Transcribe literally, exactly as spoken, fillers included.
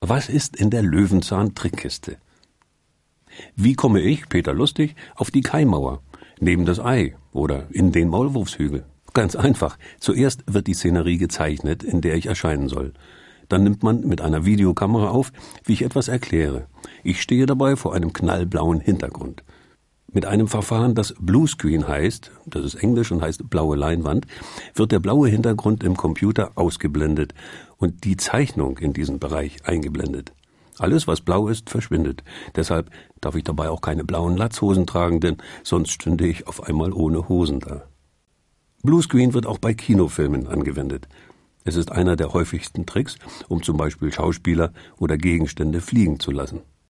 Was ist in der Löwenzahn-Trickkiste? Wie komme ich, Peter Lustig, auf die Kaimauer, neben das Ei oder in den Maulwurfshügel? Ganz einfach. Zuerst wird die Szenerie gezeichnet, in der ich erscheinen soll. Dann nimmt man mit einer Videokamera auf, wie ich etwas erkläre. Ich stehe dabei vor einem knallblauen Hintergrund. Mit einem Verfahren, das Bluescreen heißt, das ist Englisch und heißt blaue Leinwand, wird der blaue Hintergrund im Computer ausgeblendet und die Zeichnung in diesem Bereich eingeblendet. Alles, was blau ist, verschwindet. Deshalb darf ich dabei auch keine blauen Latzhosen tragen, denn sonst stünde ich auf einmal ohne Hosen da. Bluescreen wird auch bei Kinofilmen angewendet. Es ist einer der häufigsten Tricks, um zum Beispiel Schauspieler oder Gegenstände fliegen zu lassen.